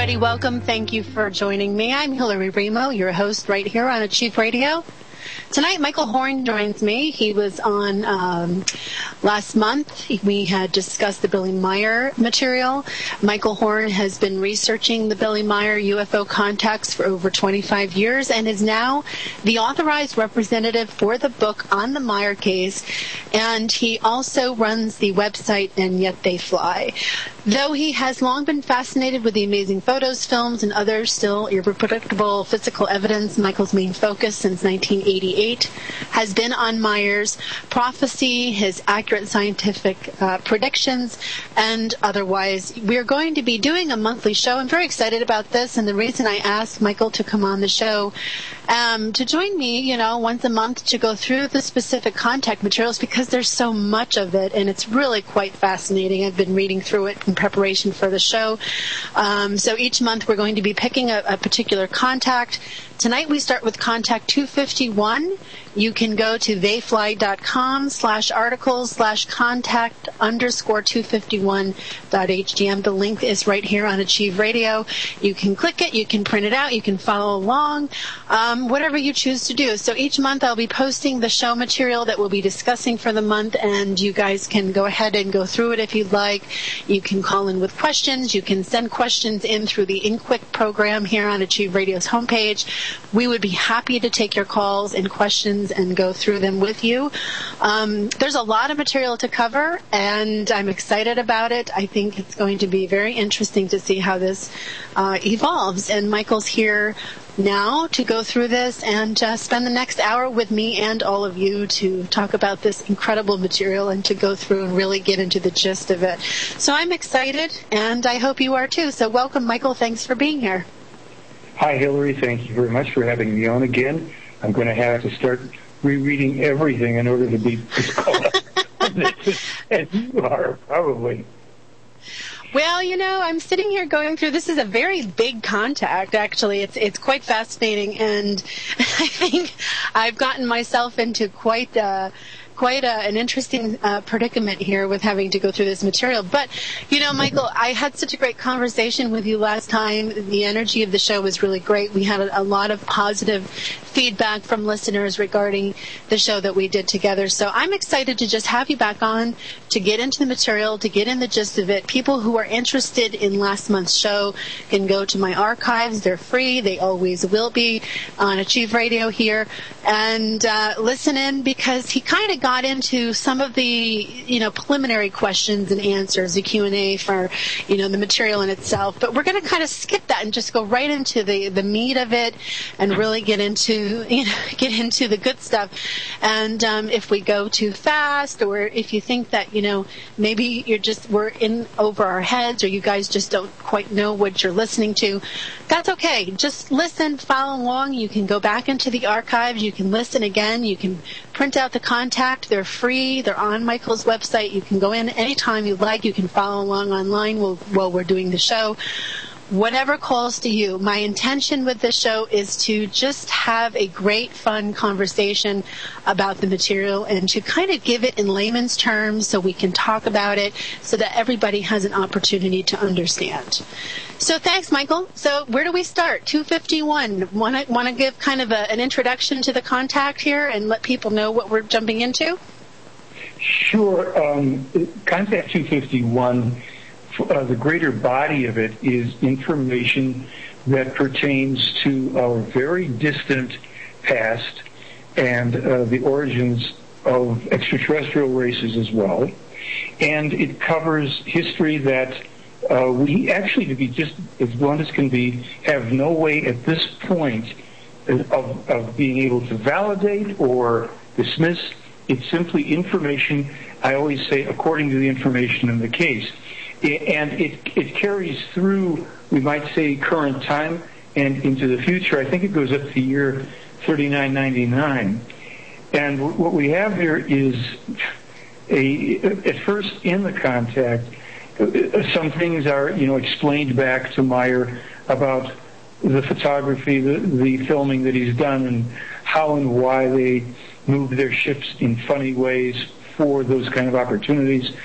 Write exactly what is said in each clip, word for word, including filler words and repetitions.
everybody. Welcome. Thank you for joining me. I'm Hillary Remo, your host right here on Achieve Radio. Tonight, Michael Horn joins me. He was on um, last month. We had discussed the Billy Meier material. Michael Horn has been researching the Billy Meier U F O contacts for over twenty-five years and is now the authorized representative for the book on the Meier case. And he also runs the website And Yet They Fly. Though he has long been fascinated with the amazing photos, films, and other still irreproducible physical evidence, Michael's main focus since nineteen eighty-eight has been on Meier's prophecy, his accurate scientific uh, predictions, and otherwise. We're going to be doing a monthly show. I'm very excited about this, and the reason I asked Michael to come on the show um, to join me, you know, once a month to go through the specific contact materials because there's so much of it, and it's really quite fascinating. I've been reading through it in preparation for the show. Um, so each month we're going to be picking a, a particular contact. Tonight we start with contact two fifty-one. You can go to theyfly.com slash articles slash contact underscore 251.hdm. The link is right here on Achieve Radio. You can click it, you can print it out, you can follow along, um, whatever you choose to do. So each month I'll be posting the show material that we'll be discussing for the month, and you guys can go ahead and go through it if you'd like. You can call in with questions. You can send questions in through the InQuick program here on Achieve Radio's homepage. We would be happy to take your calls and questions and go through them with you. Um, there's a lot of material to cover, and I'm excited about it. I think it's going to be very interesting to see how this uh, evolves. And Michael's here now to go through this and uh, spend the next hour with me and all of you to talk about this incredible material and to go through and really get into the gist of it. So I'm excited, and I hope you are too. So welcome, Michael. Thanks for being here. Hi, Hillary. Thank you very much for having me on again. I'm going to have to start rereading everything in order to be as caught up as you are, probably. Well, you know, I'm sitting here going through, this is a very big contact, actually. It's it's quite fascinating, and I think I've gotten myself into quite uh quite a, an interesting uh, predicament here with having to go through this material. But, you know, Michael, I had such a great conversation with you last time. The energy of the show was really great. We had a, a lot of positive feedback from listeners regarding the show that we did together. So I'm excited to just have you back on to get into the material, to get in the gist of it. People who are interested in last month's show can go to my archives. They're free. They always will be on Achieve Radio here. And uh, listen in, because he kind of got into some of the, you know, preliminary questions and answers, the Q and A for, you know, the material in itself. But we're going to kind of skip that and just go right into the, the meat of it and really get into, you know, get into the good stuff. And um, if we go too fast, or if you think that, you know, maybe you're just, we're in over our heads, or you guys just don't quite know what you're listening to, that's okay. Just listen, follow along. You can go back into the archives. You can listen again. You can print out the contact. They're free. They're on Michael's website. You can go in anytime you like. You can follow along online while, while we're doing the show. Whatever calls to you. My intention with this show is to just have a great, fun conversation about the material and to kind of give it in layman's terms so we can talk about it so that everybody has an opportunity to understand. So thanks, Michael. So where do we start? two fifty-one. Want to want to give kind of a, an introduction to the contact here and let people know what we're jumping into? Sure. Um, contact two fifty-one, uh, the greater body of it is information that pertains to our very distant past and uh, the origins of extraterrestrial races as well. And it covers history that Uh, we actually, to be just as blunt as can be, have no way at this point of, of being able to validate or dismiss. It's simply information, I always say, according to the information in the case. And it, it carries through, we might say, current time and into the future. I think it goes up to year thirty-nine ninety-nine. And what we have here is, a at first in the contact, some things are, you know, explained back to Meier about the photography, the, the filming that he's done, and how and why they move their ships in funny ways for those kind of opportunities.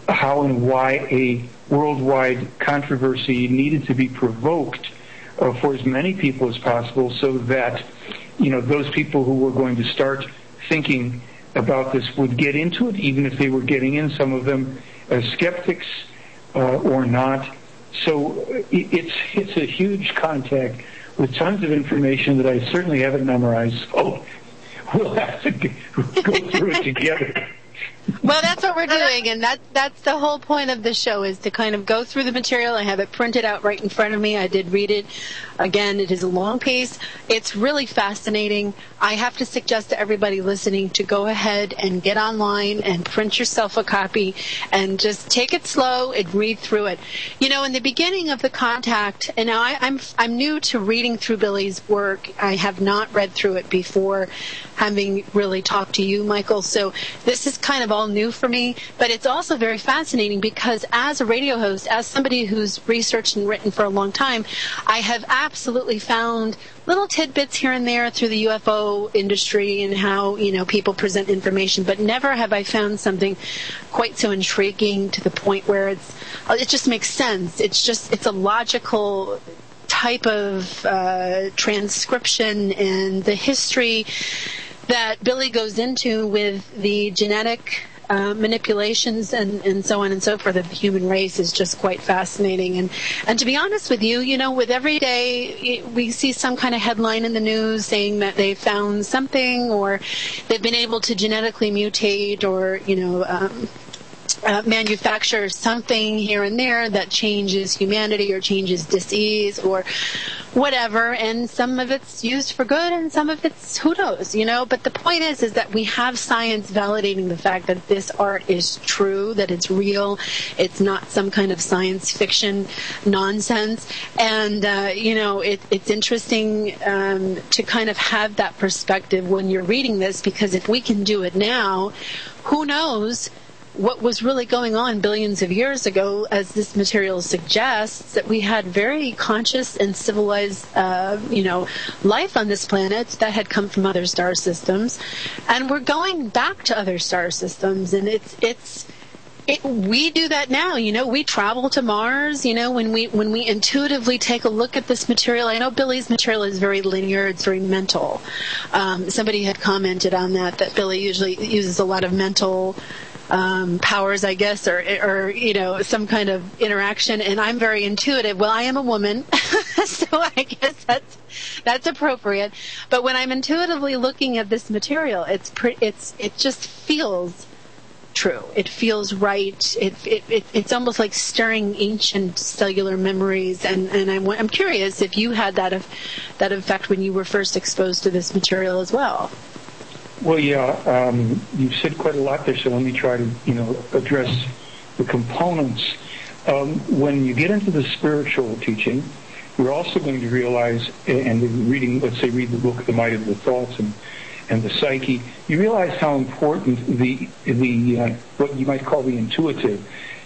how and why a worldwide controversy needed to be provoked uh, for as many people as possible, so that, you know, those people who were going to start thinking about this would get into it, even if they were getting in, some of them as skeptics uh, or not. So it, it's it's a huge contact with tons of information that I certainly haven't memorized. So we'll have to go through it together. Well, that's what we're doing, and that that's the whole point of the show, is to kind of go through the material. I have it printed out right in front of me. I did read it. Again, it is a long piece. It's really fascinating. I have to suggest to everybody listening to go ahead and get online and print yourself a copy and just take it slow and read through it. You know, in the beginning of the Contact, and now I, I'm I'm new to reading through Billy's work. I have not read through it before, having really talked to you, Michael. So this is kind of all new for me, but it's also very fascinating because as a radio host, as somebody who's researched and written for a long time, I have absolutely found little tidbits here and there through the U F O industry and how, you know, people present information, but never have I found something quite so intriguing to the point where it's, it just makes sense. It's just, it's a logical type of uh, transcription, and the history that Billy goes into with the genetic uh, manipulations and, and so on and so forth of the human race is just quite fascinating. And, and to be honest with you, you know, with every day we see some kind of headline in the news saying that they found something, or they've been able to genetically mutate, or, you know, um, Uh, manufacture something here and there that changes humanity or changes disease or whatever, and some of it's used for good and some of it's who knows, you know. But the point is is that we have science validating the fact that this art is true, that it's real, it's not some kind of science fiction nonsense. And uh, you know, it, it's interesting um, to kind of have that perspective when you're reading this, because if we can do it now, who knows what was really going on billions of years ago, as this material suggests, that we had very conscious and civilized, uh, you know, life on this planet that had come from other star systems, and we're going back to other star systems, and it's it's. It, we do that now, you know. We travel to Mars, you know, when we when we intuitively take a look at this material. I know Billy's material is very linear; it's very mental. Um, somebody had commented on that that Billy usually uses a lot of mental um, powers, I guess, or or you know, some kind of interaction. And I'm very intuitive. Well, I am a woman, so I guess that's that's appropriate. But when I'm intuitively looking at this material, it's pre- it's it just feels true. It feels right. It, it, it it's almost like stirring ancient cellular memories. And, and I'm, I'm curious if you had that of, that effect when you were first exposed to this material as well. Well, yeah, um, you've said quite a lot there, so let me try to, you know, address the components. Um, when you get into the spiritual teaching, you're also going to realize, and reading, let's say, read the book, The Might of the Thoughts, and and the psyche, you realize how important the the uh, what you might call the intuitive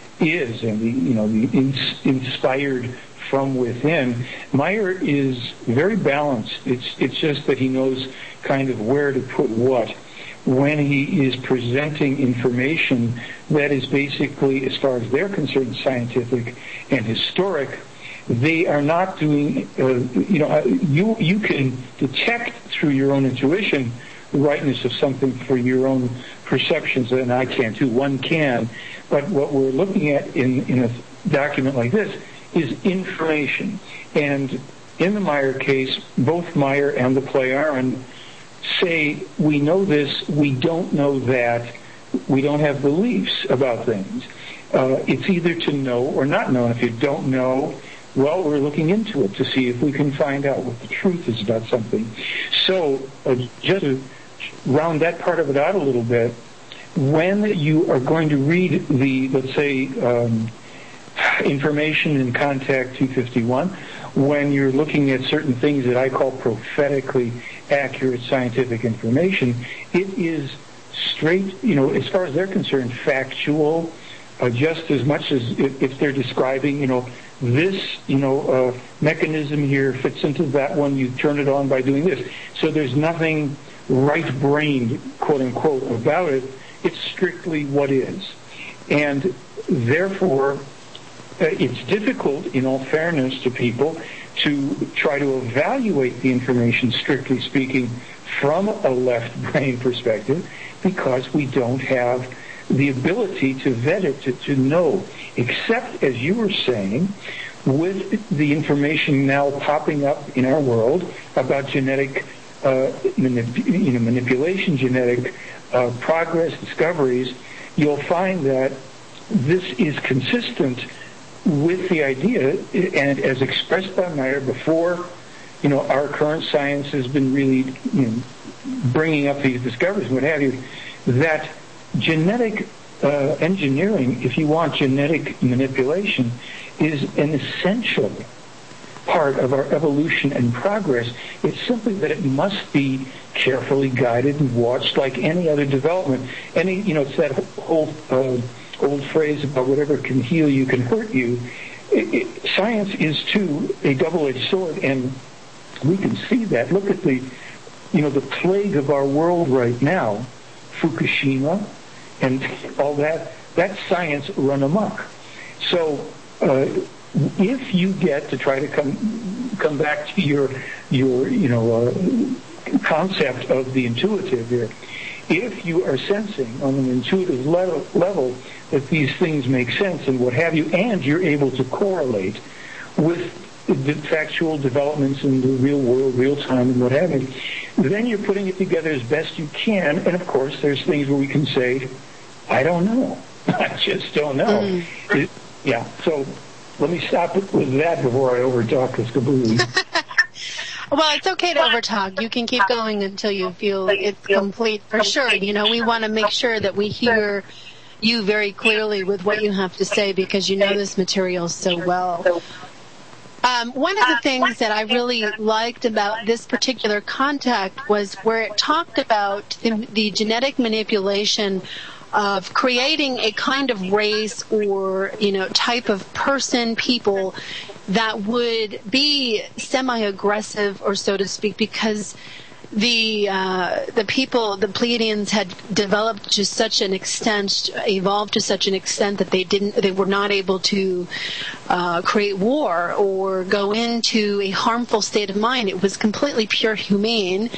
is, and the you know the ins- inspired from within. Meyer is very balanced. It's it's just that he knows kind of where to put what when he is presenting information that is basically, as far as they're concerned, scientific and historic. They are not doing, uh, you know, you you can detect through your own intuition the rightness of something for your own perceptions, and I can too. One can, but what we're looking at in, in a document like this is information. And in the Meyer case, both Meyer and the Plejaren say, we know this, we don't know that, we don't have beliefs about things. Uh, it's either to know or not know, and if you don't know, well, we're looking into it to see if we can find out what the truth is about something. So, uh, just to round that part of it out a little bit, when you are going to read the, let's say, um, information in Contact two fifty-one, when you're looking at certain things that I call prophetically accurate scientific information, it is straight, you know, as far as they're concerned, factual, uh, just as much as if, if they're describing, you know, this, you know, uh, mechanism here fits into that one, you turn it on by doing this. So there's nothing right-brained, quote-unquote, about it. It's strictly what is. And therefore, uh, it's difficult, in all fairness to people, to try to evaluate the information, strictly speaking, from a left brain perspective, because we don't have the ability to vet it, to, to know, except, as you were saying, with the information now popping up in our world about genetic uh, manip- you know, manipulation, genetic uh, progress, discoveries, you'll find that this is consistent with the idea, and as expressed by Meyer before, you know, our current science has been really, you know, bringing up these discoveries and what have you, that genetic uh, engineering, if you want genetic manipulation, is an essential part of our evolution and progress. It's simply that it must be carefully guided and watched like any other development. Any, you know, it's that whole uh, old phrase about whatever can heal you can hurt you. It, it, science is, too, a double-edged sword, and we can see that. Look at the, you know, the plague of our world right now, Fukushima, and all that. That's science run amok. So, uh, if you get to try to come come back to your your you know uh, concept of the intuitive here, if you are sensing on an intuitive level, level that these things make sense and what have you, and you're able to correlate with the factual developments in the real world, real time, and what have you, then you're putting it together as best you can. And of course, there's things where we can say, I don't know. I just don't know. Mm-hmm. It, yeah, so let me stop with that before I overtalk this completely. Well, it's okay to overtalk. You can keep going until you feel it's complete for sure. You know, we want to make sure that we hear you very clearly with what you have to say, because you know this material so well. Um, one of the things that I really liked about this particular contact was where it talked about the, the genetic manipulation of creating a kind of race or, you know, type of person, people that would be semi-aggressive, or so to speak, because the uh, the people, the Pleiadians, had developed to such an extent, evolved to such an extent that they didn't, they were not able to uh, create war or go into a harmful state of mind. It was completely pure humane,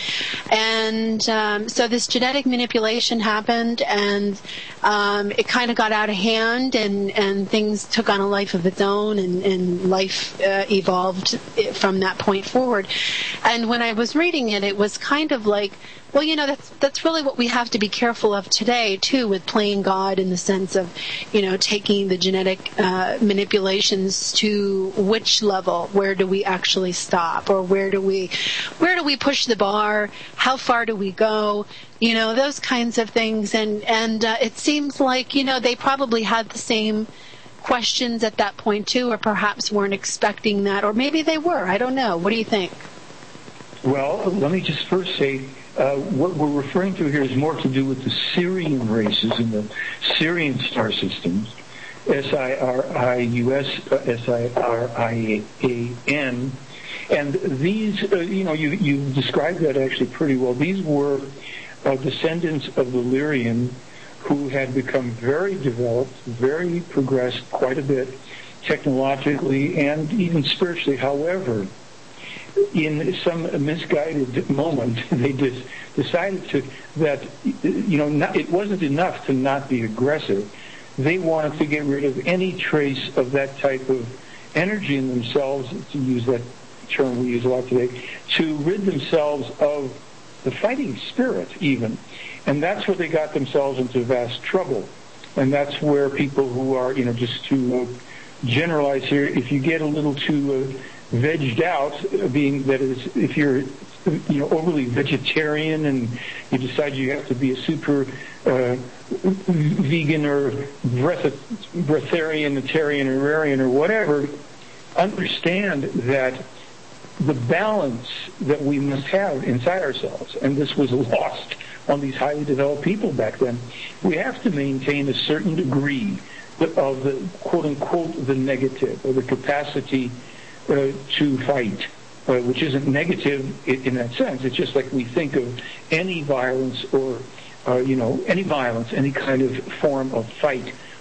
and um, so this genetic manipulation happened, and um, it kind of got out of hand, and, and things took on a life of its own, and, and life uh, evolved from that point forward. And when I was reading it, it was kind of like, well, you know, that's that's really what we have to be careful of today, too, with playing God, in the sense of, you know, taking the genetic uh, manipulations to which level? Where do we actually stop? Or where do we where do we push the bar? How far do we go? You know, those kinds of things. And, and uh, it seems like, you know, they probably had the same questions at that point, too, or perhaps weren't expecting that. Or maybe they were. I don't know. What do you think? Well, let me just first say, uh, what we're referring to here is more to do with the Sirian races and the Sirian star systems, S I R I U S, S I R I A N. And these, uh, you know, you, you described that actually pretty well. These were uh, descendants of the Lyrian, who had become very developed, very progressed quite a bit technologically and even spiritually. However, in some misguided moment, they just decided to that, you know, not, it wasn't enough to not be aggressive. They wanted to get rid of any trace of that type of energy in themselves, to use that term we use a lot today, to rid themselves of the fighting spirit even. And that's where they got themselves into vast trouble. And that's where people who are, you know, just to uh, generalize here, if you get a little too... Uh, vegged out, being that is, if you're, you know, overly vegetarian and you decide you have to be a super uh, vegan or breath- breatharian, Atarian, or Arian, or whatever, understand that the balance that we must have inside ourselves, and this was lost on these highly developed people back then, we have to maintain a certain degree of the quote-unquote the negative, or the capacity Uh, to fight, uh, which isn't negative in, in that sense. It's just like we think of any violence or, uh, you know, any violence, any kind of form of fight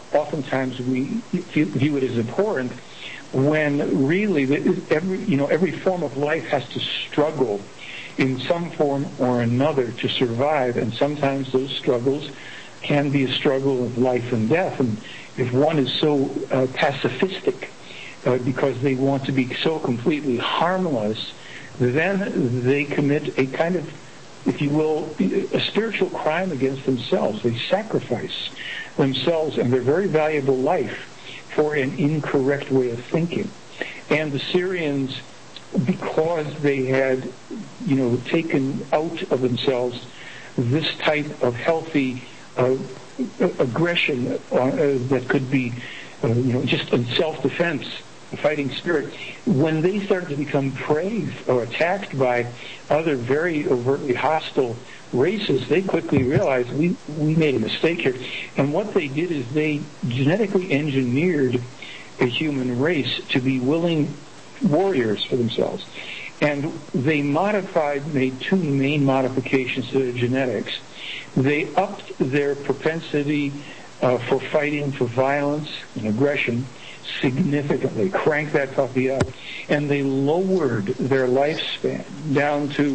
oftentimes we view it as abhorrent, when really every, you know, every form of life has to struggle in some form or another to survive, and sometimes those struggles can be a struggle of life and death. And if one is so uh, pacifistic uh, because they want to be so completely harmless, then they commit a kind of, if you will, a spiritual crime against themselves. They sacrifice themselves and their very valuable life for an incorrect way of thinking. And the Syrians, because they had, you know, taken out of themselves this type of healthy uh, aggression uh, that could be, uh, you know, just in self-defense, a fighting spirit, when they started to become prey or attacked by other very overtly hostile races, they quickly realized we, we made a mistake here. And what they did is they genetically engineered a human race to be willing warriors for themselves. And they modified, made two main modifications to their genetics. They upped their propensity uh, for fighting, for violence and aggression significantly, cranked that puppy up, and they lowered their lifespan down to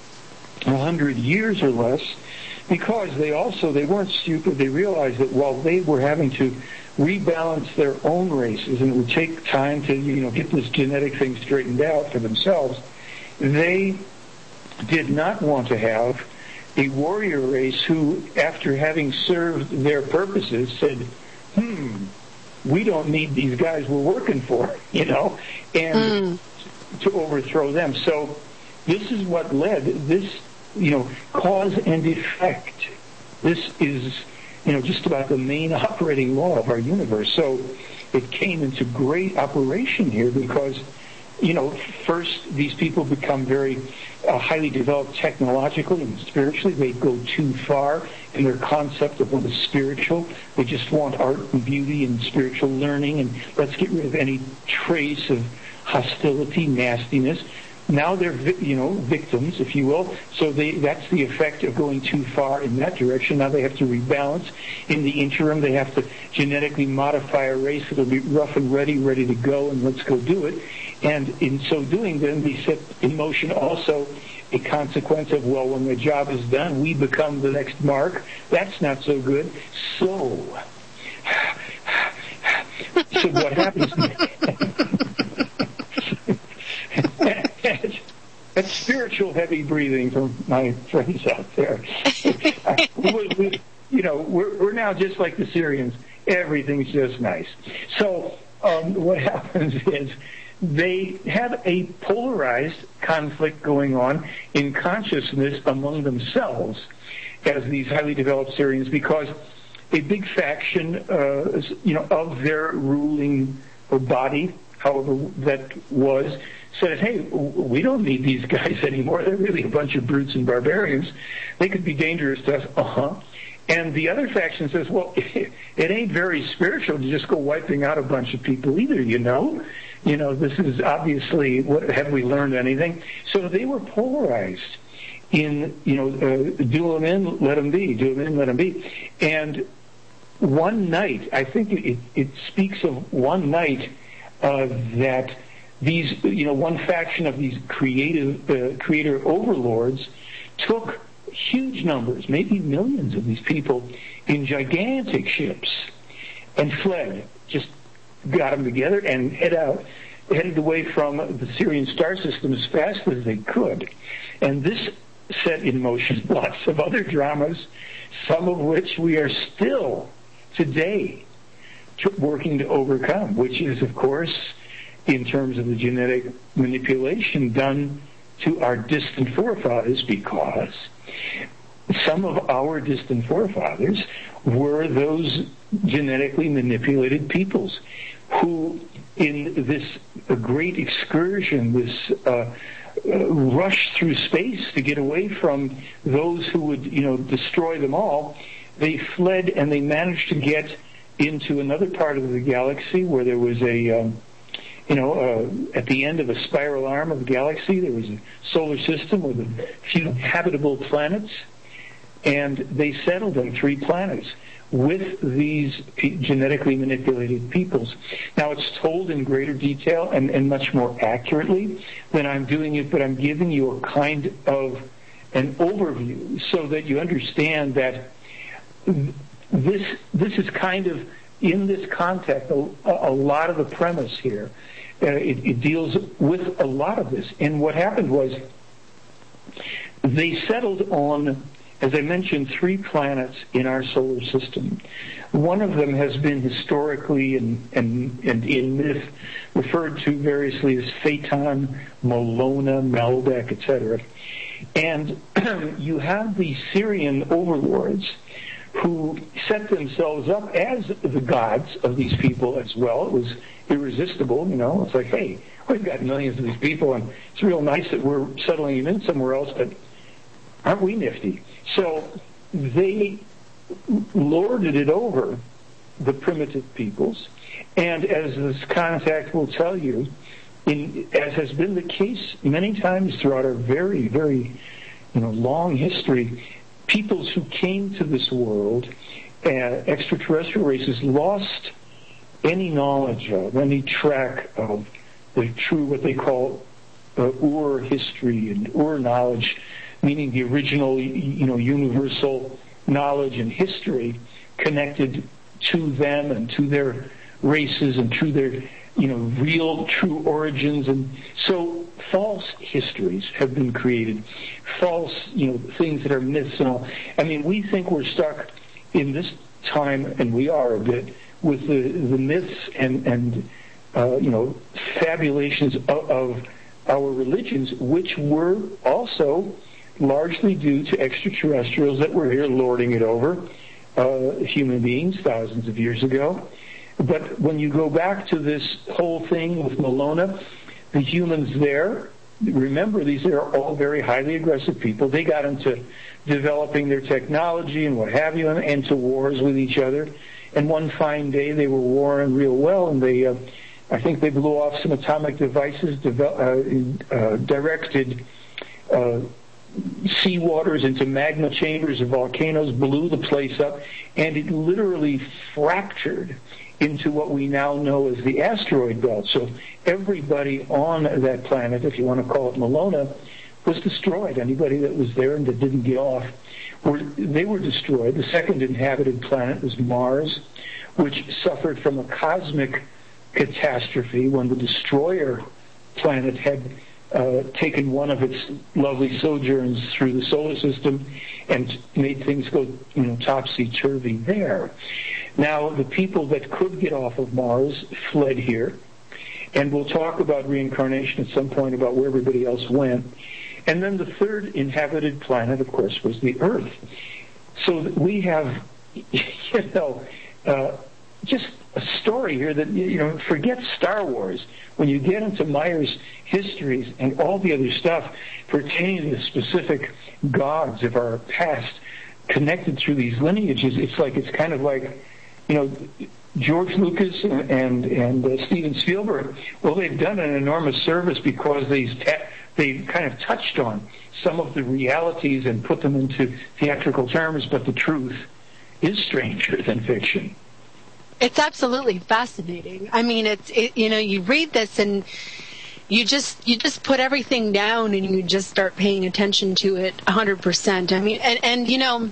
a hundred years or less, because they also, they weren't stupid. They realized that while they were having to rebalance their own races, and it would take time to, you know, get this genetic thing straightened out for themselves, they did not want to have a warrior race who, after having served their purposes, said, hmm, we don't need these guys we're working for, you know, and mm. to overthrow them. So this is what led, this, you know, cause and effect. This is, you know, just about the main operating law of our universe. So it came into great operation here because, you know, first these people become very uh, highly developed technologically and spiritually. They go too far in their concept of what is spiritual. They just want art and beauty and spiritual learning, and let's get rid of any trace of hostility, nastiness. Now they're, you know, victims, if you will. So they, that's the effect of going too far in that direction. Now they have to rebalance. In the interim, they have to genetically modify a race that'll be rough and ready, ready to go, and let's go do it. And in so doing, then they set in motion also a consequence of, well, when the job is done, we become the next mark. That's not so good. So, so what happens? That's spiritual heavy breathing from my friends out there. we, we, you know, we're, we're now just like the Syrians. Everything's just nice. So um, what happens is they have a polarized conflict going on in consciousness among themselves as these highly developed Syrians, because a big faction, uh, you know, of their ruling body, however that was, said, hey, we don't need these guys anymore. They're really a bunch of brutes and barbarians. They could be dangerous to us. Uh-huh. And the other faction says, well, it, it ain't very spiritual to just go wiping out a bunch of people either, you know. You know, this is obviously, what, have we learned anything? So they were polarized in, you know, uh, do them in, let them be, do them in, let them be. And one night, I think it, it speaks of one night uh, that these, you know, one faction of these creative, uh, creator overlords took huge numbers, maybe millions of these people in gigantic ships and fled, just got them together and head out, headed away from the Syrian star system as fast as they could. And this set in motion lots of other dramas, some of which we are still today working to overcome, which is, of course, in terms of the genetic manipulation done to our distant forefathers, because some of our distant forefathers were those genetically manipulated peoples who, in this great excursion, this uh, uh, rush through space to get away from those who would, you know, destroy them all, they fled and they managed to get into another part of the galaxy where there was a um, You know, uh, at the end of a spiral arm of the galaxy, there was a solar system with a few habitable planets. and they settled on three planets with these p- genetically manipulated peoples. Now, it's told in greater detail and, and much more accurately than I'm doing it, but I'm giving you a kind of an overview so that you understand that this this is kind of, in this context, a, a lot of the premise here. Uh, it, it deals with a lot of this. And what happened was they settled on, as I mentioned, three planets in our solar system. One of them has been historically and, and, and in myth referred to variously as Phaeton, Molona, Meldak, et cetera. And you have the Syrian overlords who set themselves up as the gods of these people as well. It was irresistible, you know. It's like, hey, we've got millions of these people, and it's real nice that we're settling them in somewhere else, but aren't we nifty? So they lorded it over the primitive peoples, and as this contact will tell you, in, as has been the case many times throughout our very, very, you know, long history, peoples who came to this world, uh, extraterrestrial races, lost any knowledge of, any track of the true, what they call uh, Ur history and Ur knowledge, meaning the original, you know, universal knowledge and history connected to them and to their races and to their, you know, real, true origins. And so false histories have been created, false, you know, things that are myths and all. I mean, we think we're stuck in this time, and we are a bit, with the, the myths and, and uh, you know, fabulations of, of our religions, which were also largely due to extraterrestrials that were here lording it over uh, human beings thousands of years ago. But when you go back to this whole thing with Molona, the humans there, remember, these are all very highly aggressive people. They got into developing their technology and what have you, and into wars with each other. And one fine day, they were warring real well, and they, uh, I think they blew off some atomic devices, devel- uh, uh, directed uh, sea waters into magma chambers of volcanoes, blew the place up, and it literally fractured into what we now know as the asteroid belt. So everybody on that planet, if you want to call it Molona, was destroyed. Anybody that was there and that didn't get off, were, they were destroyed. The second inhabited planet was Mars, which suffered from a cosmic catastrophe when the destroyer planet had uh, taken one of its lovely sojourns through the solar system and made things go, you know, topsy-turvy there. Now, the people that could get off of Mars fled here, and we'll talk about reincarnation at some point, about where everybody else went. And then the third inhabited planet, of course, was the Earth. So we have, you know, uh, just a story here that, you know, forget Star Wars. When you get into Myers' histories and all the other stuff pertaining to the specific gods of our past connected through these lineages, it's like, it's kind of like, you know, George Lucas and and, and uh, Steven Spielberg, well, they've done an enormous service because they've ta- they've kind of touched on some of the realities and put them into theatrical terms, but the truth is stranger than fiction. It's absolutely fascinating. I mean, it's it, you know, you read this and you just you just put everything down and you just start paying attention to it one hundred percent. I mean, and and you know.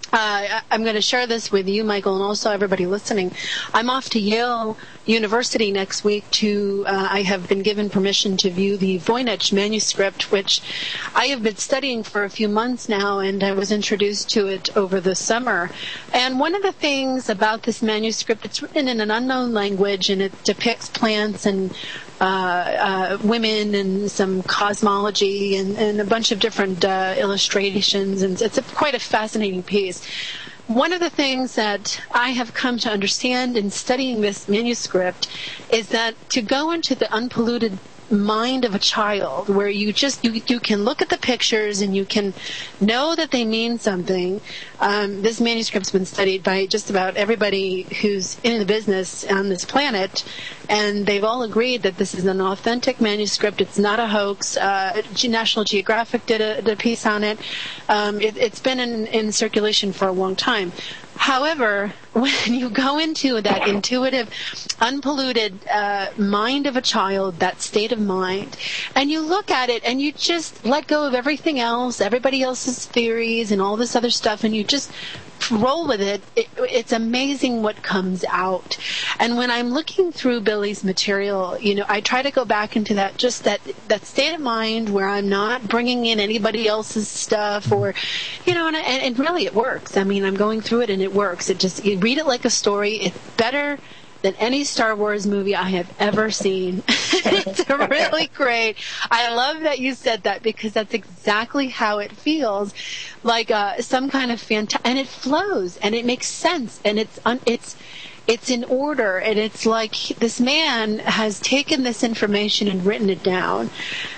Uh, I'm going to share this with you, Michael, and also everybody listening. I'm off to Yale University next week to, uh, I have been given permission to view the Voynich manuscript, which I have been studying for a few months now, and I was introduced to it over the summer. And one of the things about this manuscript, it's written in an unknown language, and it depicts plants and Uh, uh, women and some cosmology and, and a bunch of different uh, illustrations, and it's a, quite a fascinating piece. One of the things that I have come to understand in studying this manuscript is that to go into the unpolluted mind of a child, where you just you, you can look at the pictures and you can know that they mean something. Um, this manuscript's been studied by just about everybody who's in the business on this planet, and they've all agreed that this is an authentic manuscript. It's not a hoax. Uh, National Geographic did a, did a piece on it. Um, it. It's been in, in circulation for a long time. However, when you go into that intuitive, unpolluted uh, mind of a child, that state of mind, and you look at it and you just let go of everything else, everybody else's theories and all this other stuff, and you just roll with it, it, it's amazing what comes out. And when I'm looking through Billy's material, you know, I try to go back into that, just that, that state of mind where I'm not bringing in anybody else's stuff, or, you know, and, and, and really it works. I mean, I'm going through it and it works. It just, you read it like a story. It's better than any Star Wars movie I have ever seen. It's really great. I love that you said that, because that's exactly how it feels, like uh, some kind of fantastic, and it flows and it makes sense, and it's un- it's it's in order, and it's like this man has taken this information and written it down,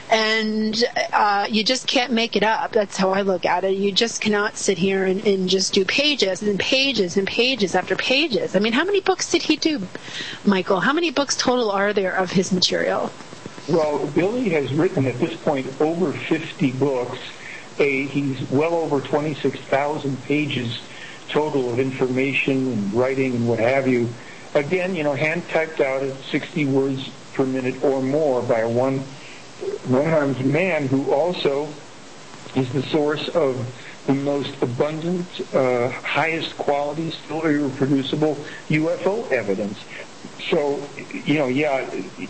and uh, you just can't make it up. That's how I look at it. You just cannot sit here and, and just do pages and pages and pages after pages. I mean, how many books did he do, Michael? How many books total are there of his material? Well, Billy has written at this point over fifty books. A, he's well over twenty-six thousand pages total of information and writing and what have you. Again, you know, hand typed out at sixty words per minute or more by one one-armed man who also is the source of the most abundant, uh, highest quality, still irreproducible U F O evidence. So, you know, yeah,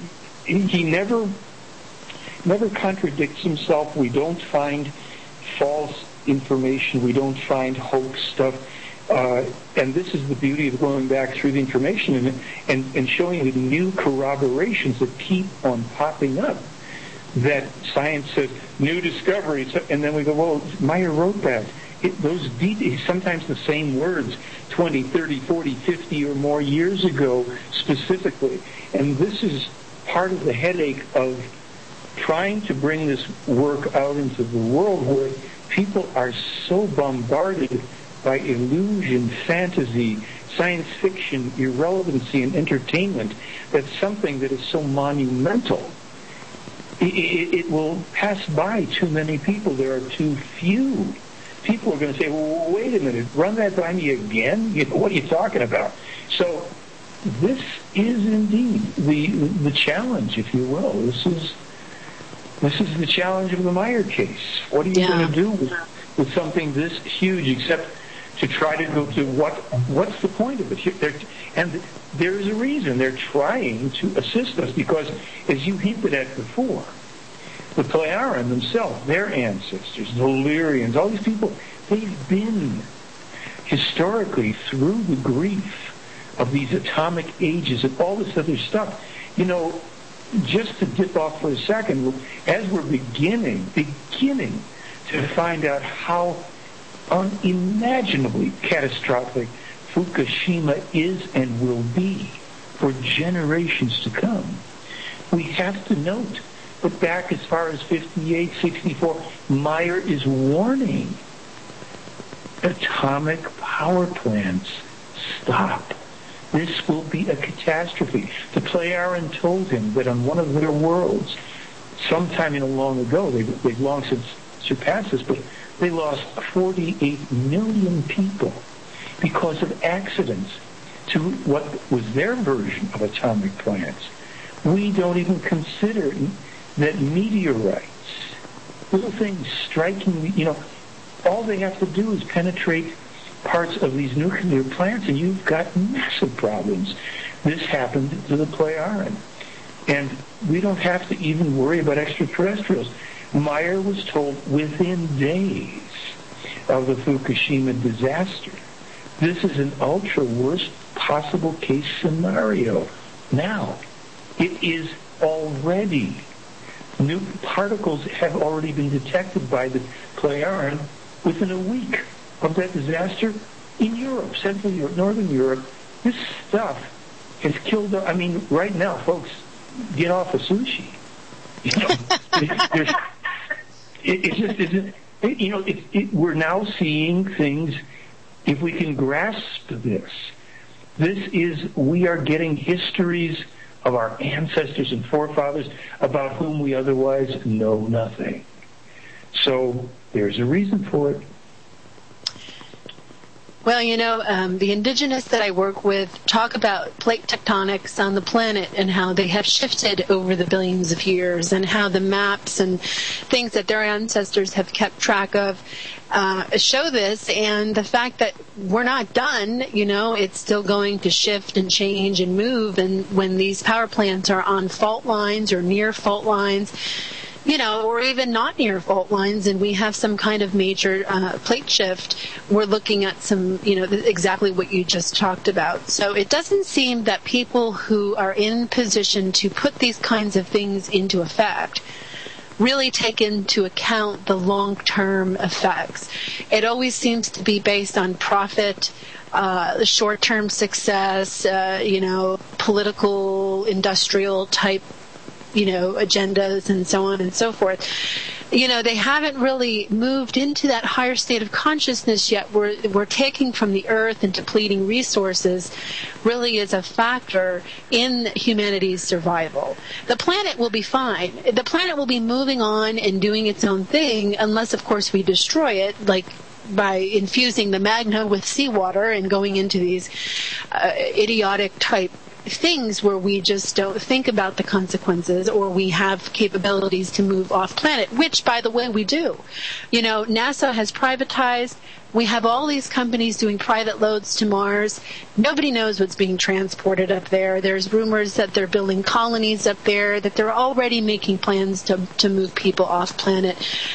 he never never contradicts himself. We don't find false information. We don't find hoax stuff. Uh, and this is the beauty of going back through the information and, and, and showing the new corroborations that keep on popping up. That science says, new discoveries, and then we go, well, Meyer wrote that. It, those details, sometimes the same words, twenty, thirty, forty, fifty or more years ago specifically. And this is part of the headache of trying to bring this work out into the world, where people are so bombarded by illusion, fantasy, science fiction, irrelevancy, and entertainment, that something that is so monumental, it, it, it will pass by too many people. There are too few. People are going to say, well, wait a minute, run that by me again? You know, what are you talking about? So this is indeed the the challenge, if you will. This is this is the challenge of the Meyer case. What are you yeah. going to do with, with something this huge, except to try to go to what what's the point of it? They're, and there is a reason they're trying to assist us, because, as you hinted at before, the Plejaren themselves, their ancestors, the Illyrians, all these people, they've been historically through the grief of these atomic ages and all this other stuff. You know, just to dip off for a second, as we're beginning, beginning to find out how unimaginably catastrophic Fukushima is and will be for generations to come, we have to note that back as far as fifty-eight, sixty-four, Meyer is warning atomic power plants, stop. This will be a catastrophe. The Plejaren told him that on one of their worlds, sometime you know, long ago, they've, they've long since surpassed this, but they lost forty-eight million people because of accidents to what was their version of atomic plants. We don't even consider that meteorites, little things striking, you know, all they have to do is penetrate parts of these nuclear plants and you've got massive problems. This happened to the Plejaren. And we don't have to even worry about extraterrestrials. Meyer was told within days of the Fukushima disaster, this is an ultra worst possible case scenario. Now, it is already, new particles have already been detected by the Plejaren within a week of that disaster in Europe, Central Europe, Northern Europe. This stuff has killed, I mean, right now, folks, get off of sushi. You know, there's, it, it just isn't. It, you know, it, it, we're now seeing things. If we can grasp this, this is we are getting histories of our ancestors and forefathers about whom we otherwise know nothing. So there's a reason for it. Well, you know, um, the indigenous that I work with talk about plate tectonics on the planet and how they have shifted over the billions of years, and how the maps and things that their ancestors have kept track of uh, show this, and the fact that we're not done, you know, it's still going to shift and change and move, and when these power plants are on fault lines or near fault lines, you know, or even not near fault lines, and we have some kind of major uh, plate shift, we're looking at some, you know, exactly what you just talked about. So it doesn't seem that people who are in position to put these kinds of things into effect really take into account the long-term effects. It always seems to be based on profit, uh, short-term success, uh, you know, political, industrial type, you know, agendas and so on and so forth. You know, they haven't really moved into that higher state of consciousness yet. We're, we're taking from the earth and depleting resources really is a factor in humanity's survival. The planet will be fine. The planet will be moving on and doing its own thing unless, of course, we destroy it, like by infusing the magna with seawater and going into these uh, idiotic type things where we just don't think about the consequences, or we have capabilities to move off planet, which, by the way, we do. You know, NASA has privatized. We have all these companies doing private loads to Mars. Nobody knows what's being transported up there. There's rumors that they're building colonies up there, that they're already making plans to, to move people off planet.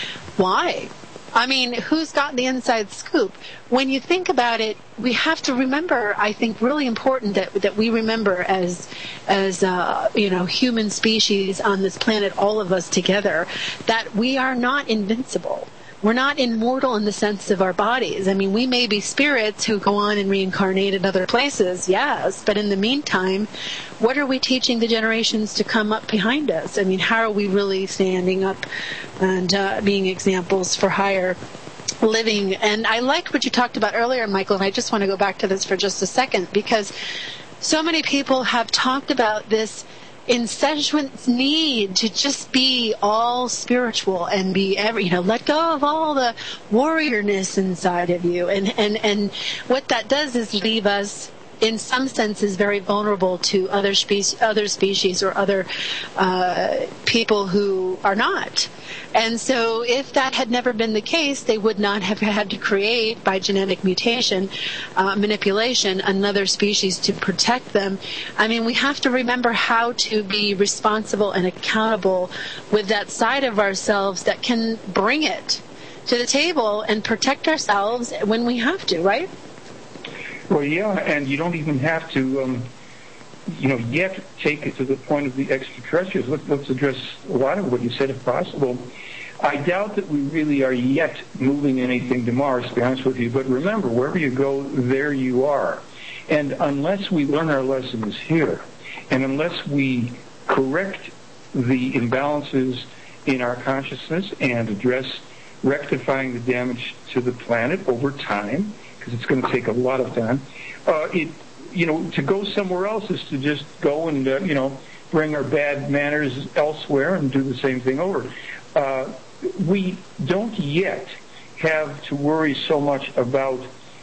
Why? I mean, who's got the inside scoop? When you think about it, we have to remember, I think, really important that that we remember as, as uh, you know, human species on this planet, all of us together, that we are not invincible. We're not immortal in the sense of our bodies. I mean, we may be spirits who go on and reincarnate in other places, yes, but in the meantime, what are we teaching the generations to come up behind us? I mean, how are we really standing up and uh, being examples for higher living? And I liked what you talked about earlier, Michael, and I just want to go back to this for just a second, because so many people have talked about this incessant need to just be all spiritual and be every, you know, let go of all the warriorness inside of you. And, and, and what that does is leave us, in some senses, very vulnerable to other species, other species or other uh, people who are not. And so if that had never been the case, they would not have had to create, by genetic mutation, uh, manipulation, another species to protect them. I mean, we have to remember how to be responsible and accountable with that side of ourselves that can bring it to the table and protect ourselves when we have to, right? Well, yeah, and you don't even have to, um, you know, yet take it to the point of the extraterrestrials. Let, let's address a lot of what you said, if possible. I doubt that we really are yet moving anything to Mars, to be honest with you. But remember, wherever you go, there you are. And unless we learn our lessons here, and unless we correct the imbalances in our consciousness and address rectifying the damage to the planet over time, because it's going to take a lot of time, uh, it, you know, to go somewhere else is to just go and, uh, you know, bring our bad manners elsewhere and do the same thing over. Uh, we don't yet have to worry so much about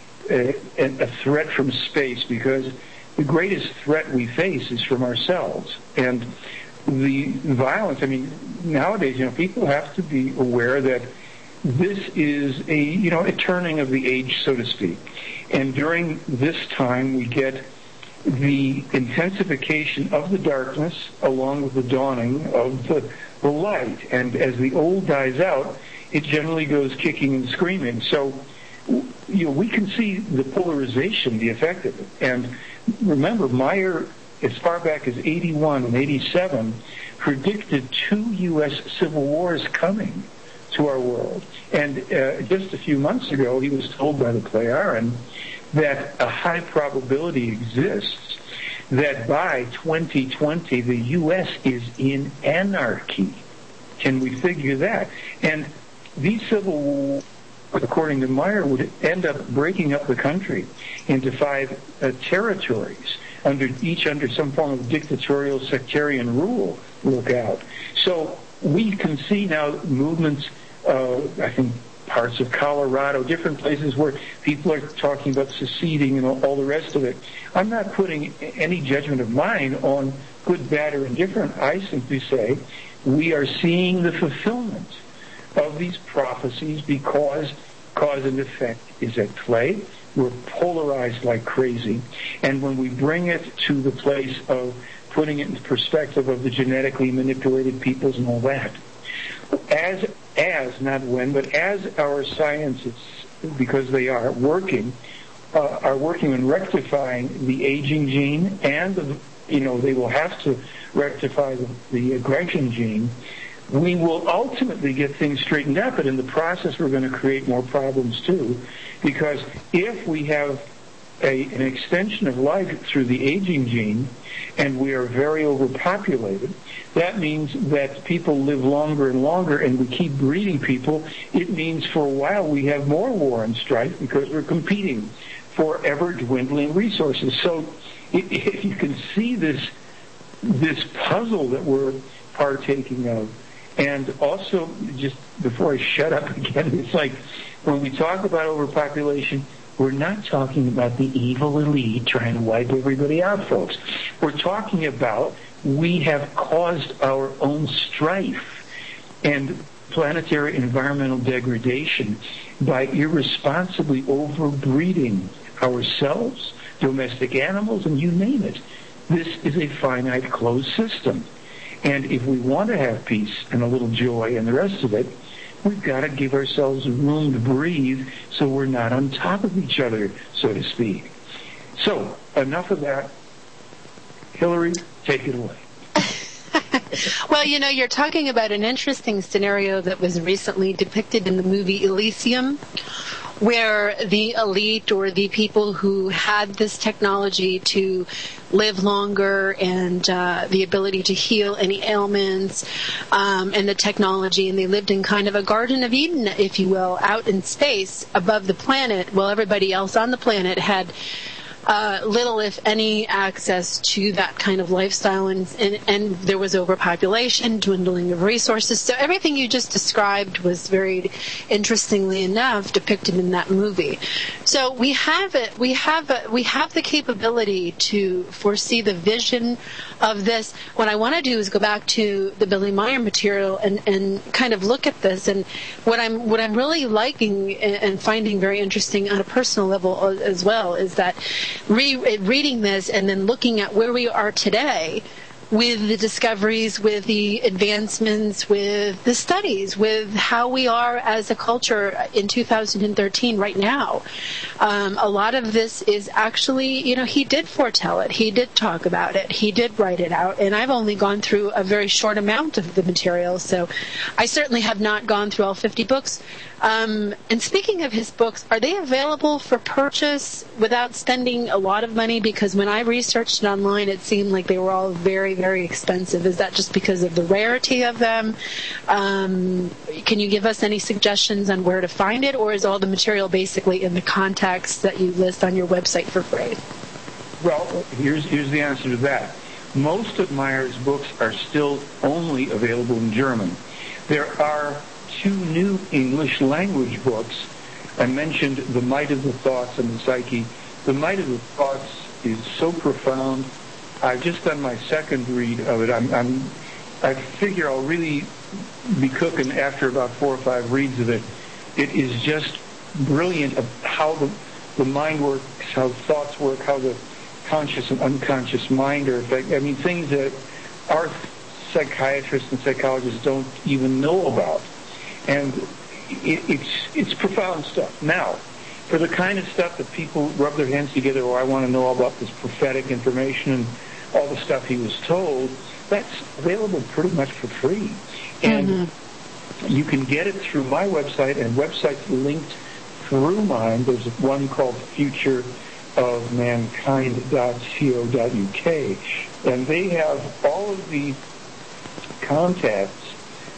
a, a threat from space, because the greatest threat we face is from ourselves. And the violence, I mean, nowadays, you know, people have to be aware that this is a, you know, a turning of the age, so to speak. And during this time, we get the intensification of the darkness along with the dawning of the, the light. And as the old dies out, it generally goes kicking and screaming. So, you know, we can see the polarization, the effect of it. And remember, Meyer, as far back as eighty-one and eighty-seven, predicted two U S civil wars coming to our world. And uh, just a few months ago, he was told by the Plejaren that a high probability exists that by twenty twenty, the U S is in anarchy. can we figure that? And these civil wars, according to Meyer, would end up breaking up the country into five uh, territories, under each under some form of dictatorial sectarian rule. Look out. So we can see now movements, uh, I think, parts of Colorado, different places where people are talking about seceding and all, all the rest of it. I'm not putting any judgment of mine on good, bad, or indifferent. I simply say we are seeing the fulfillment of these prophecies because cause and effect is at play. We're polarized like crazy. And when we bring it to the place of putting it in perspective of the genetically manipulated peoples and all that, as, as, not when, but as our scientists, because they are working, uh, are working on rectifying the aging gene, and, the, you know, they will have to rectify the, the aggression gene, we will ultimately get things straightened out, but in the process we're going to create more problems too, because if we have a, an extension of life through the aging gene and we are very overpopulated, that means that people live longer and longer and we keep breeding people. It means for a while we have more war and strife because we're competing for ever-dwindling resources. So if you can see this, this puzzle that we're partaking of, and also, just before I shut up again, it's like when we talk about overpopulation, we're not talking about the evil elite trying to wipe everybody out, folks. We're talking about we have caused our own strife and planetary environmental degradation by irresponsibly overbreeding ourselves, domestic animals, and you name it. This is a finite closed system. And if we want to have peace and a little joy and the rest of it, we've got to give ourselves room to breathe so we're not on top of each other, so to speak. So, enough of that. Hillary, take it away. Well, you know, you're talking about an interesting scenario that was recently depicted in the movie Elysium, where the elite or the people who had this technology to live longer and uh, the ability to heal any ailments um, and the technology, and they lived in kind of a Garden of Eden, if you will, out in space above the planet, while everybody else on the planet had Uh, little, if any, access to that kind of lifestyle, and, and, and there was overpopulation, dwindling of resources. So everything you just described was very interestingly enough depicted in that movie. So we have it. We have a, we have the capability to foresee the vision of this. What I want to do is go back to the Billy Meyer material and, and kind of look at this. And what I'm what I'm really liking and finding very interesting on a personal level as well is that Re- reading this and then looking at where we are today with the discoveries, with the advancements, with the studies, with how we are as a culture in two thousand thirteen right now. Um, a lot of this is actually, you know, he did foretell it. He did talk about it. He did write it out. And I've only gone through a very short amount of the material, so I certainly have not gone through all fifty books. Um, and speaking of his books, are they available for purchase without spending a lot of money? Because when I researched it online, it seemed like they were all very, very expensive. Is that just because of the rarity of them? Um, can you give us any suggestions on where to find it, or is all the material basically in the context that you list on your website for free? Well, here's here's the answer to that. Most of Meyer's books are still only available in German. There are two new English language books. I mentioned The Might of the Thoughts and the Psyche. The Might of the Thoughts is so profound. I've just done my second read of it. I'm, I'm, I figure I'll really be cooking after about four or five reads of it. It is just brilliant of how the, the mind works, how thoughts work, how the conscious and unconscious mind are affected. I mean, things that our psychiatrists and psychologists don't even know about. And it, it's it's profound stuff. Now, for the kind of stuff that people rub their hands together, or I want to know all about this prophetic information and all the stuff he was told, that's available pretty much for free. And mm-hmm. you can get it through my website, and websites linked through mine. There's one called future of mankind dot co dot uk, and they have all of the contacts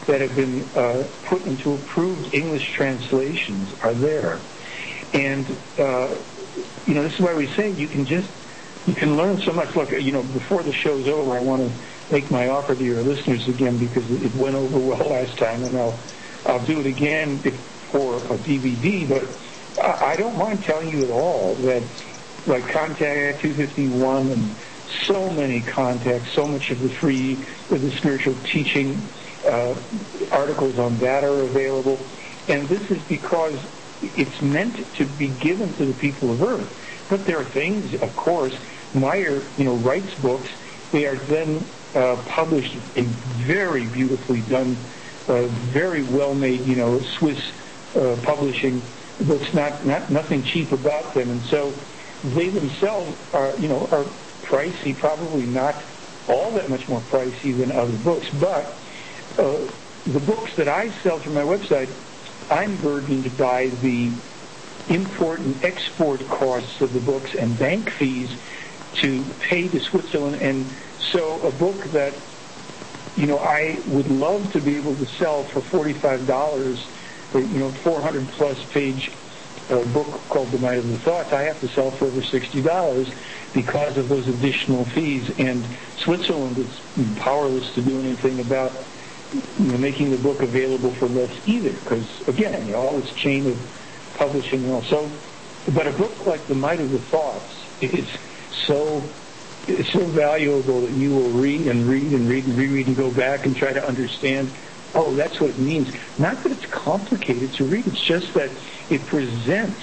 that have been uh, put into approved English translations are there. And, uh, you know, this is why we say you can just, you can learn so much. Look, you know, before the show's over, I want to make my offer to your listeners again because it went over well last time, and I'll, I'll do it again for a D V D, but I don't mind telling you at all that, like Contact two fifty-one and so many contacts, so much of the free, of the spiritual teaching uh, articles on that are available. And this is because it's meant to be given to the people of Earth. But there are things, of course, Meyer, you know, writes books. They are then uh, published in very beautifully done, uh, very well-made, you know, Swiss uh, publishing books, not, not nothing cheap about them. And so they themselves are, you know, are pricey, probably not all that much more pricey than other books. But uh, the books that I sell through my website, I'm burdened by the import and export costs of the books and bank fees to pay to Switzerland. And so a book that, you know, I would love to be able to sell for forty-five dollars, you know, four hundred plus page uh, book called The Might of the Thoughts, I have to sell for over sixty dollars because of those additional fees. And Switzerland is powerless to do anything about, you know, making the book available for less either, because, again, you know, all this chain of publishing and all. So, but a book like The Might of the Thoughts is so it's so valuable that you will read and read and read and reread and go back and try to understand, oh, that's what it means. Not that it's complicated to read, it's just that it presents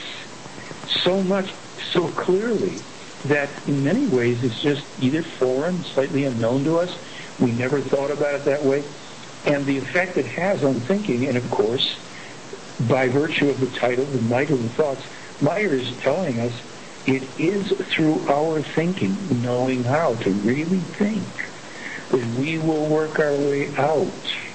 so much so clearly that in many ways it's just either foreign, slightly unknown to us. We never thought about it that way. And the effect it has on thinking, and of course, by virtue of the title, The Might of the Thoughts, Meyer is telling us it is through our thinking, knowing how to really think, that we will work our way out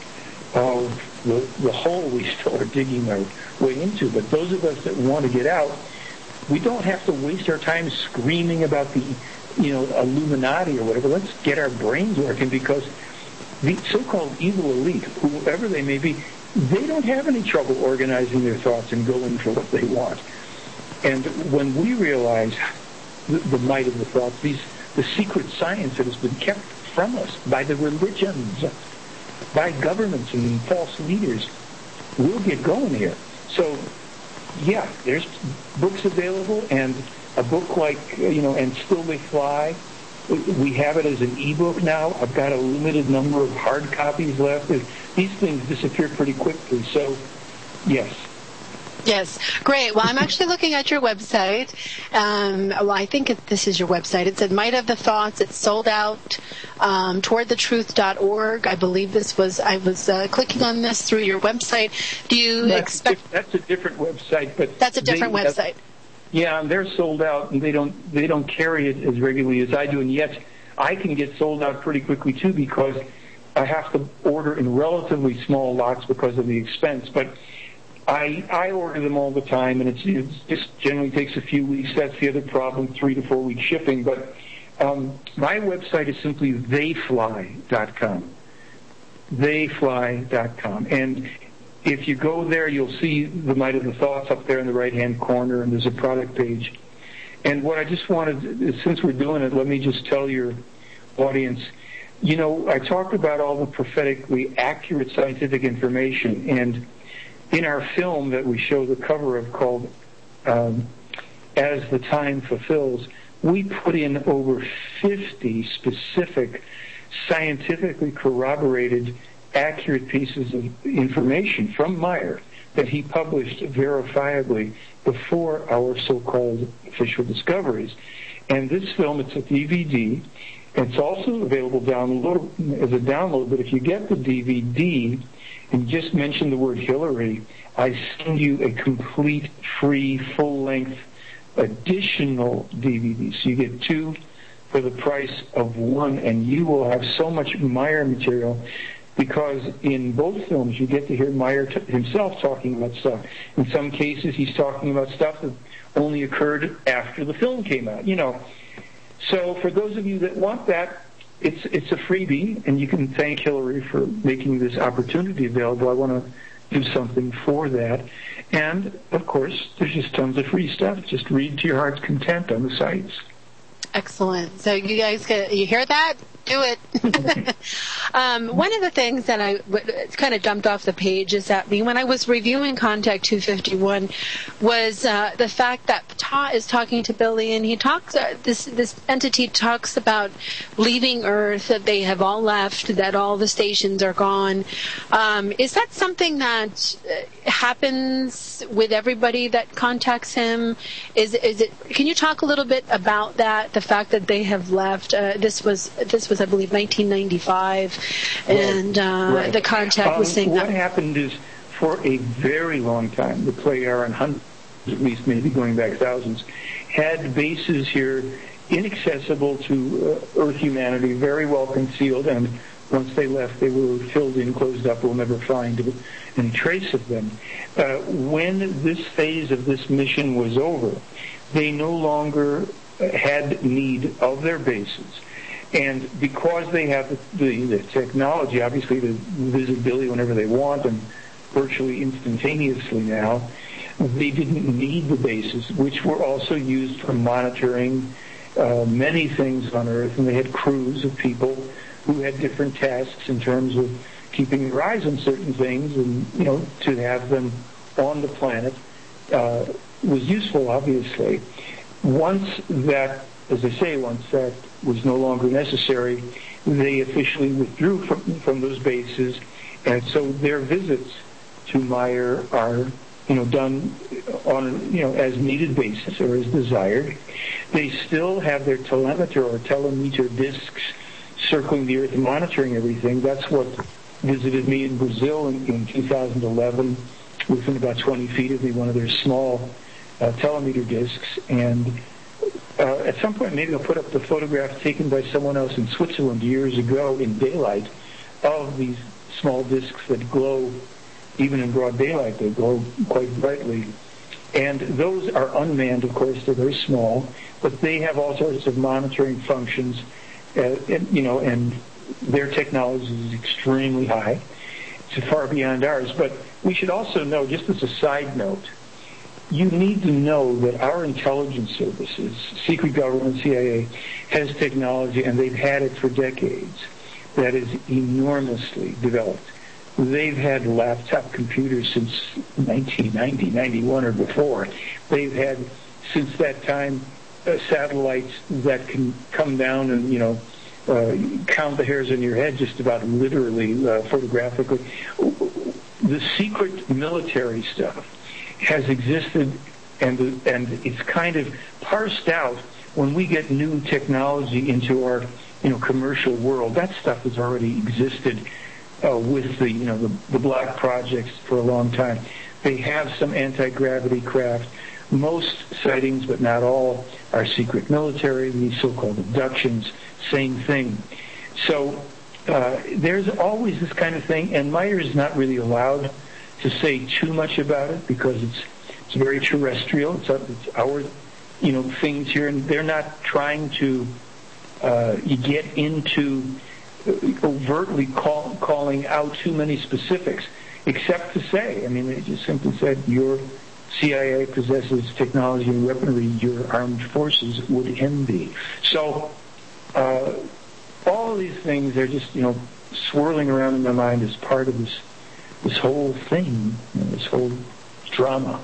of the, the hole we still are digging our way into. But those of us that want to get out, we don't have to waste our time screaming about the, you know, Illuminati or whatever. Let's get our brains working, because the so-called evil elite, whoever they may be, they don't have any trouble organizing their thoughts and going for what they want. And when we realize the, the might of the thoughts, these the secret science that has been kept from us by the religions, by governments and false leaders, we'll get going here. So, yeah, there's books available, and a book like, you know, And Still They Fly, we have it as an ebook now. I've got a limited number of hard copies left. These things disappear pretty quickly, so yes. Yes, great. Well, I'm actually looking at your website. Um, well, I think it, this is your website. It said Might of the Thoughts. It's sold out. Um, toward the truth dot org. I believe this was, I was uh, clicking on this through your website. Do you that's expect... A, that's a different website. But That's a different they, website. Uh, yeah, and they're sold out, and they don't they don't carry it as regularly as I do. And yet, I can get sold out pretty quickly, too, because I have to order in relatively small lots because of the expense. But I I order them all the time, and it's, it just generally takes a few weeks. That's the other problem, three to four week shipping. But um, my website is simply they fly dot com. they fly dot com. And if you go there, you'll see The Might of the Thoughts up there in the right-hand corner, and there's a product page. And what I just wanted, is, since we're doing it, let me just tell your audience, you know, I talked about all the prophetically accurate scientific information, and in our film that we show the cover of called um, As the Time Fulfills, we put in over fifty specific, scientifically corroborated, accurate pieces of information from Meyer that he published verifiably before our so-called official discoveries. And this film, it's a D V D. It's also available download as a download, but if you get the D V D and just mention the word Hillary, I send you a complete, free, full-length, additional D V D. So you get two for the price of one, and you will have so much Meyer material, because in both films you get to hear Meyer t- himself talking about stuff. In some cases he's talking about stuff that only occurred after the film came out, you know. So for those of you that want that, it's it's a freebie, and you can thank Hillary for making this opportunity available. I want to do something for that. And, of course, there's just tons of free stuff. Just read to your heart's content on the sites. Excellent. So you guys, get, you hear that? Do it. um, one of the things that I w- kind of jumped off the page is that me when I was reviewing Contact two fifty-one was uh, the fact that Ta is talking to Billy, and he talks. Uh, this this entity talks about leaving Earth, that they have all left, that all the stations are gone. Um, is that something that uh, happens with everybody that contacts him? Is is it? Can you talk a little bit about that? The fact that they have left. Uh, this was this was. I believe, nineteen ninety-five, and uh, right. the contact um, was saying what that. happened is, for a very long time, the Plejaren hundreds, at least maybe going back thousands, had bases here inaccessible to uh, Earth humanity, very well concealed, and once they left, they were filled in, closed up. We'll never find any trace of them. Uh, when this phase of this mission was over, they no longer had need of their bases. And because they have the, the, the technology, obviously the visibility whenever they want and virtually instantaneously now, they didn't need the bases, which were also used for monitoring uh, many things on Earth. And they had crews of people who had different tasks in terms of keeping their eyes on certain things, and, you know, to have them on the planet uh, was useful, obviously. Once that, as I say, once that was no longer necessary, they officially withdrew from, from those bases, and so their visits to Meyer are, you know, done on a, you know, as needed basis or as desired. They still have their telemeter or telemeter discs circling the Earth and monitoring everything. That's what visited me in Brazil in, in two thousand eleven, within about twenty feet of me, one of their small uh, telemeter discs, and Uh, at some point, maybe I'll put up the photograph taken by someone else in Switzerland years ago in daylight of these small discs that glow, even in broad daylight, they glow quite brightly. And those are unmanned, of course, they're very small, but they have all sorts of monitoring functions, uh, and, you know, and their technology is extremely high. It's far beyond ours. But we should also know, just as a side note, you need to know that our intelligence services, secret government, C I A, has technology, and they've had it for decades, that is enormously developed. They've had laptop computers since nineteen ninety, ninety-one, or before. They've had, since that time, uh, satellites that can come down and, you know, uh, count the hairs on your head just about literally, uh, photographically. The secret military stuff has existed, and and it's kind of parsed out when we get new technology into our, you know, commercial world. That stuff has already existed uh, with the, you know, the, the black projects for a long time. They have some anti-gravity craft. Most sightings, but not all, are secret military. These so-called abductions, same thing. So uh, there's always this kind of thing, and Meyer is not really allowed to say too much about it because it's it's very terrestrial. It's, it's our, you know, things here, and they're not trying to uh, you get into overtly call, calling out too many specifics, except to say, I mean, they just simply said your C I A possesses technology and weaponry your armed forces would envy. So uh, all of these things are just, you know, swirling around in my mind as part of this this whole thing, you know, this whole drama.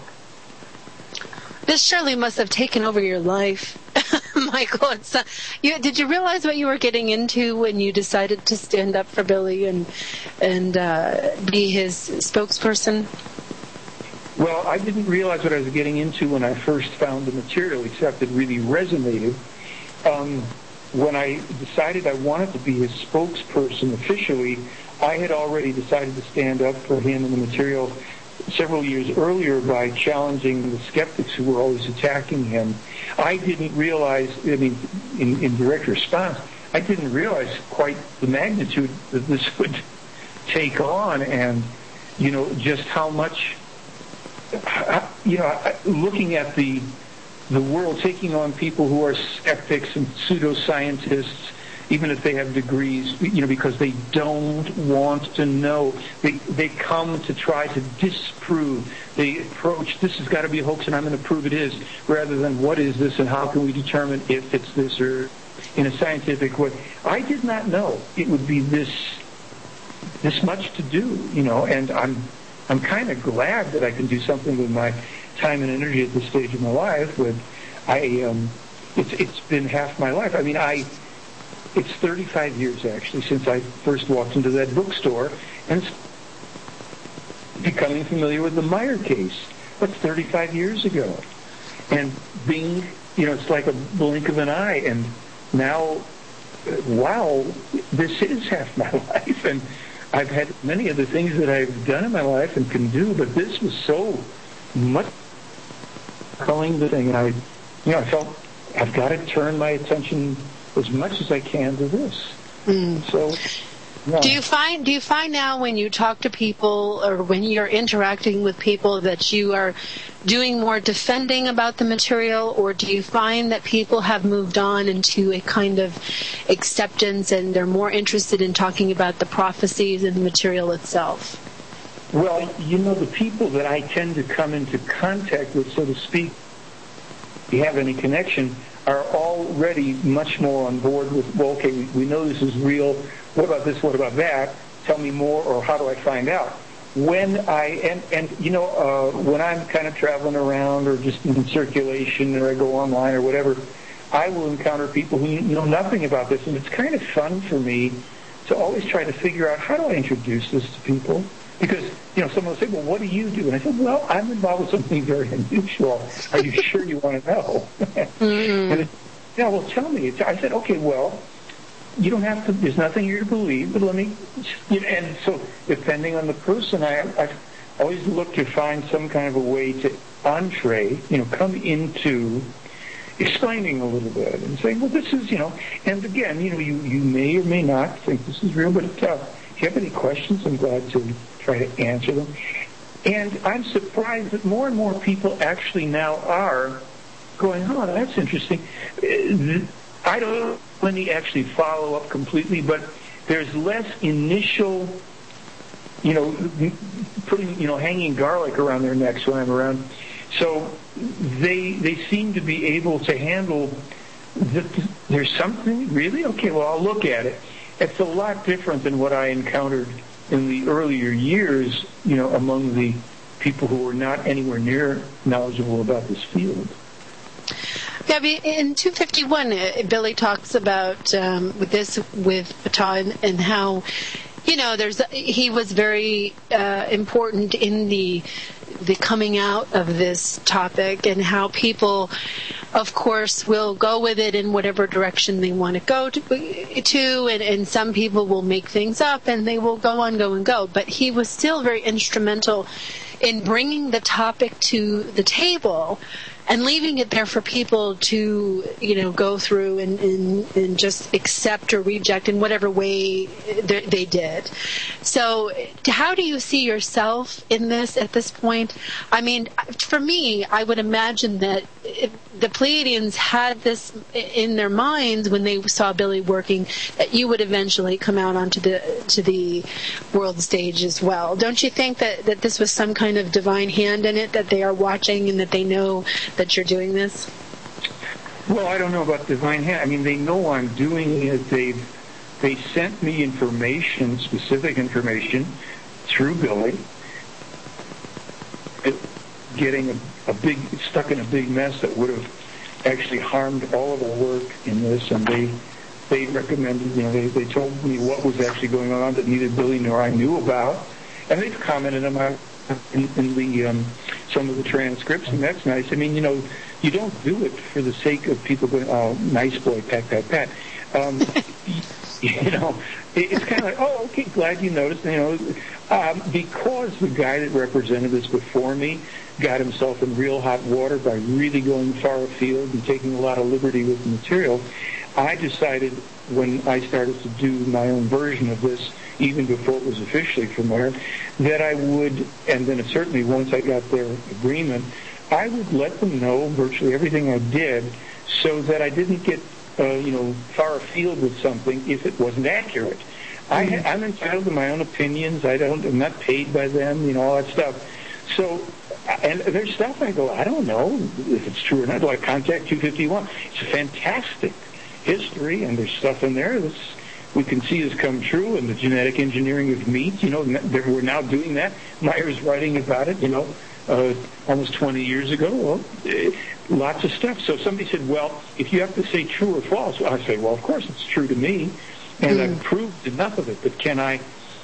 This surely must have taken over your life, Michael. It's, uh, you, did you realize what you were getting into when you decided to stand up for Billy and and uh, be his spokesperson? Well, I didn't realize what I was getting into when I first found the material, except it really resonated. Um, when I decided I wanted to be his spokesperson officially, I had already decided to stand up for him in the material several years earlier by challenging the skeptics who were always attacking him. I didn't realize, I mean, in, in direct response, I didn't realize quite the magnitude that this would take on, and, you know, just how much, you know, looking at the the world taking on people who are skeptics and pseudoscientists even if they have degrees, you know, because they don't want to know. They they come to try to disprove. They approach, this has got to be a hoax and I'm going to prove it is, rather than what is this and how can we determine if it's this or in a scientific way. I did not know it would be this this much to do, you know, and I'm I'm kind of glad that I can do something with my time and energy at this stage of my life. With I um, it's it's been half my life. I mean, I it's thirty-five years actually since I first walked into that bookstore and becoming familiar with the Meyer case. That's thirty-five years ago, and being, you know, it's like a blink of an eye, and now, wow, this is half my life, and I've had many of the things that I've done in my life and can do, but this was so much calling the thing, and I, you know, I felt I've got to turn my attention as much as I can to this. Mm. So, yeah. Do you find do you find now when you talk to people or when you're interacting with people that you are doing more defending about the material, or do you find that people have moved on into a kind of acceptance and they're more interested in talking about the prophecies and the material itself? Well, you know, the people that I tend to come into contact with, so to speak, if you have any connection, are already much more on board with, well, okay, we, we know this is real. What about this? What about that? Tell me more, or how do I find out? When I, and, and you know, uh, when I'm kind of traveling around or just in circulation or I go online or whatever, I will encounter people who know nothing about this. And it's kind of fun for me to always try to figure out, how do I introduce this to people? Because, you know, someone will say, well, what do you do? And I said, well, I'm involved with something very unusual. Are you sure you want to know? Mm-hmm. And it, yeah, well, tell me. I said, okay, well, you don't have to, there's nothing here to believe, but let me, you know, and so depending on the person, I, I've always looked to find some kind of a way to entree, you know, come into explaining a little bit and saying, well, this is, you know, and again, you know, you, you may or may not think this is real, but uh, if you have any questions, I'm glad to try to answer them. And I'm surprised that more and more people actually now are going, oh, that's interesting. I don't know when they actually follow up completely, but there's less initial, you know, putting, you know, hanging garlic around their necks when I'm around. So they they seem to be able to handle that there's something, really? Okay, well, I'll look at it. It's a lot different than what I encountered in the earlier years, you know, among the people who were not anywhere near knowledgeable about this field. Yeah, in two fifty-one, Billy talks about um, with this with Ptah and how, you know, there's he was very uh, important in the the coming out of this topic, and how people, of course, will go with it in whatever direction they want to go to, to and, and some people will make things up and they will go on, go and go. But he was still very instrumental in bringing the topic to the table and leaving it there for people to, you know, go through and, and, and just accept or reject in whatever way they, they did. So how do you see yourself in this at this point? I mean, for me, I would imagine that if the Pleiadians had this in their minds when they saw Billy working, that you would eventually come out onto the to the world stage as well. Don't you think that, that this was some kind of divine hand in it, that they are watching and that they know that you're doing this? Well, I don't know about divine hand. I mean, they know I'm doing it. They've they sent me information, specific information, through Billy. It, getting a, a big stuck in a big mess that would have actually harmed all of our work in this, and they they recommended, you know, they, they told me what was actually going on that neither Billy nor I knew about, and they've commented on my in, in the um, some of the transcripts, and that's nice. I mean, you know, you don't do it for the sake of people going, oh, nice boy, pat, pat, pat. Um, you know, it, it's kind of like, oh, okay, glad you noticed. You know, um, because the guy that represented this before me got himself in real hot water by really going far afield and taking a lot of liberty with the material, I decided when I started to do my own version of this, even before it was officially from there, that I would, and then certainly once I got their agreement, I would let them know virtually everything I did so that I didn't get uh, you know, far afield with something if it wasn't accurate. I, I'm entitled to my own opinions. I don't. I'm not paid by them. You know, all that stuff. So, and there's stuff I go, I don't know if it's true or not. Like Contact two fifty-one, it's a fantastic history, and there's stuff in there that's we can see has come true. And the genetic engineering of meat, you know, we're now doing that. Meyer's writing about it, you know, uh, almost twenty years ago. Well, uh, lots of stuff. So somebody said, well, if you have to say true or false, I say, well, of course it's true to me. And mm. I've proved enough of it, but can I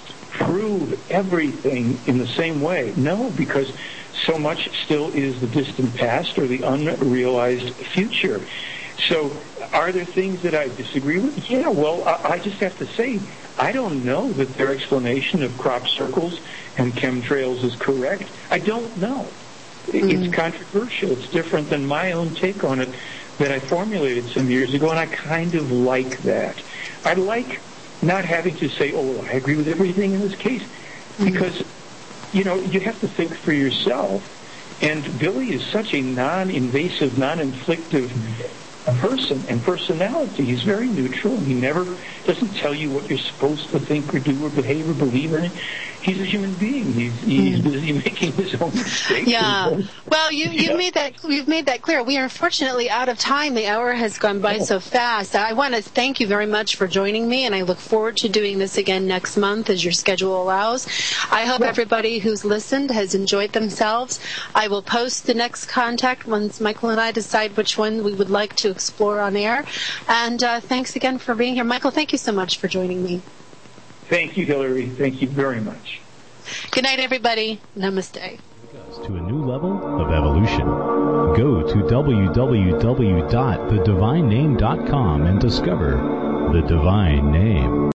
prove everything in the same way? No, because so much still is the distant past or the unrealized future. So are there things that I disagree with? Yeah, well, I, I just have to say, I don't know that their explanation of crop circles and chemtrails is correct. I don't know. Mm. It's controversial. It's different than my own take on it that I formulated some years ago, and I kind of like that. I like not having to say, oh, I agree with everything in this case, because, you know, you have to think for yourself. And Billy is such a non-invasive, non-inflictive person and personality. He's very neutral, and he never doesn't tell you what you're supposed to think or do or behave or believe in. He's a human being. He's, he's busy making his own mistakes. Yeah. Well, you you yeah. made that you've made that clear. We are unfortunately out of time. The hour has gone by oh. so fast. I want to thank you very much for joining me, and I look forward to doing this again next month as your schedule allows. I hope yeah. everybody who's listened has enjoyed themselves. I will post the next contact once Michael and I decide which one we would like to explore on air. And uh, thanks again for being here. Michael, thank you so much for joining me. Thank you, Hillary. Thank you very much. Good night, everybody. Namaste. To a new level of evolution. Go to w w w dot the divine name dot com and discover the divine name.